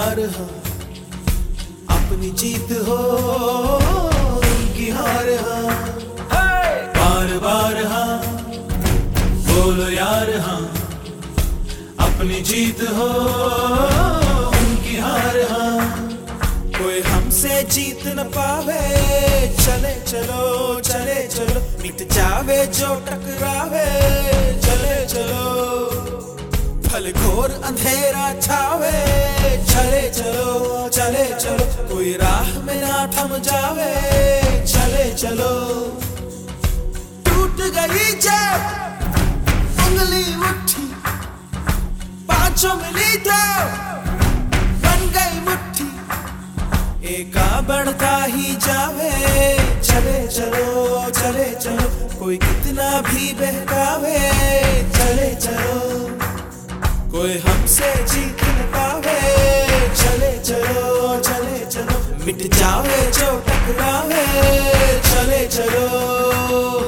यार हाँ, अपनी जीत हो उनकी हार हाँ, बार बार हाँ बोलो यार हाँ, अपनी जीत हो उनकी हार हाँ। कोई हमसे जीत न पावे, चले चलो चले चलो, मिट जावे जो टकरावे, चले चलो भले घोर अंधेरा छावे, चले चलो चले चलो, कोई राह में ना थम जावे, चले चलो। टूट गई जब उंगली मुट्ठी, पांचों मिली तो बन गई मुट्ठी, एका बढ़ता ही जावे, चले चलो चले चलो, कोई कितना भी बहकावे, चले चलो कोई हमसे जीत न पावे, चले चलो चले चलो, मिट जावे जो टकरावे, चले चलो।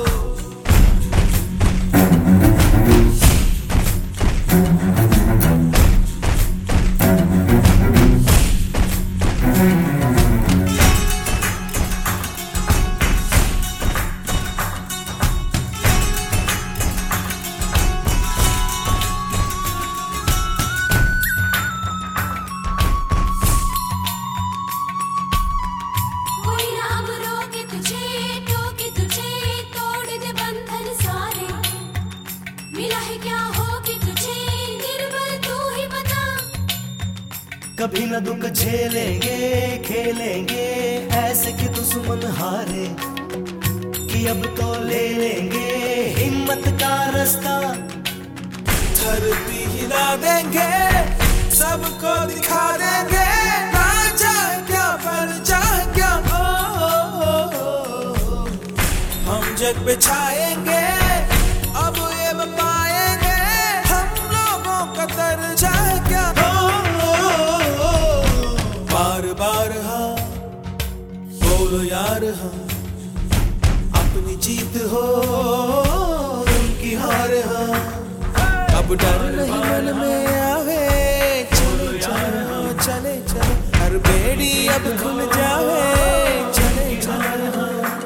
कभी न दुख झेलेंगे खेलेंगे ऐसे कि दुश्मन हारे, कि अब तो ले लेंगे हिम्मत का रास्ता, धरती हिला देंगे सबको दिखा देंगे, ना चाहे क्या पर चाहे क्या हम जग पे छाएंगे, अब ये पाएंगे हम लोगों का दर्जा है क्या, बार बार हाँ बोलो यार हाँ, अपनी जीत हो उनकी हार हाँ, अब डर नहीं मन में आवे, चले चलो चले चलो, हर बेड़ी अब खुल जावे, चले चलो।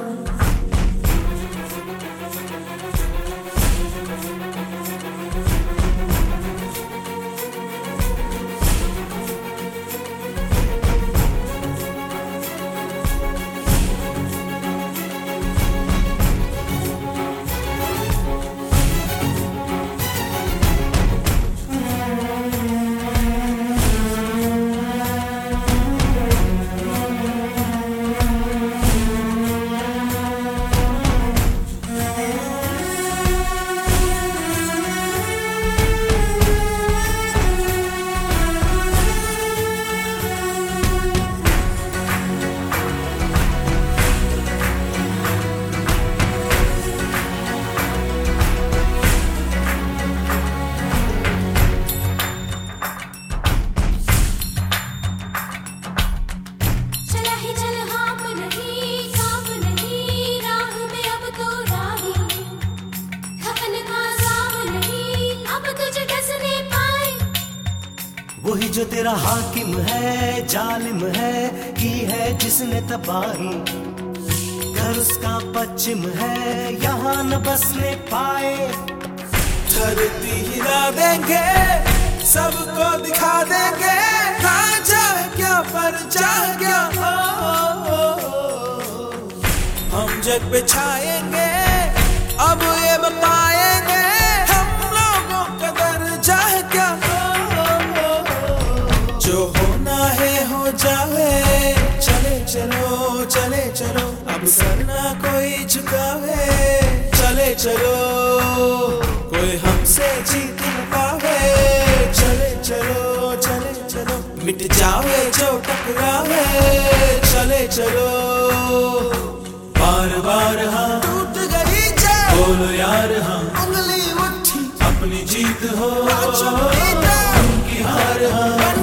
वही जो तेरा हाकिम है जालिम है, की है जिसने तबाही, घर उसका पश्चिम है यहाँ न बसने पाए, धरती हिला देंगे सबको दिखा देंगे, ना चाहे क्या पर चाहे क्या हम जग पे छाएंगे, अब ये पाएंगे हम लोगों का दर्जा है क्या, जो होना है हो जावे, चले चलो चले चलो, अब सर ना कोई झुकावे, चले चलो कोई हमसे जीत न पावे, चले चलो चले चलो, मिट जावे जो टकरावे, चले चलो बार बार हाँ टूट गई जब बोलो यार हाँ, उंगली उठी अपनी जीत हो उनकी हार हाँ।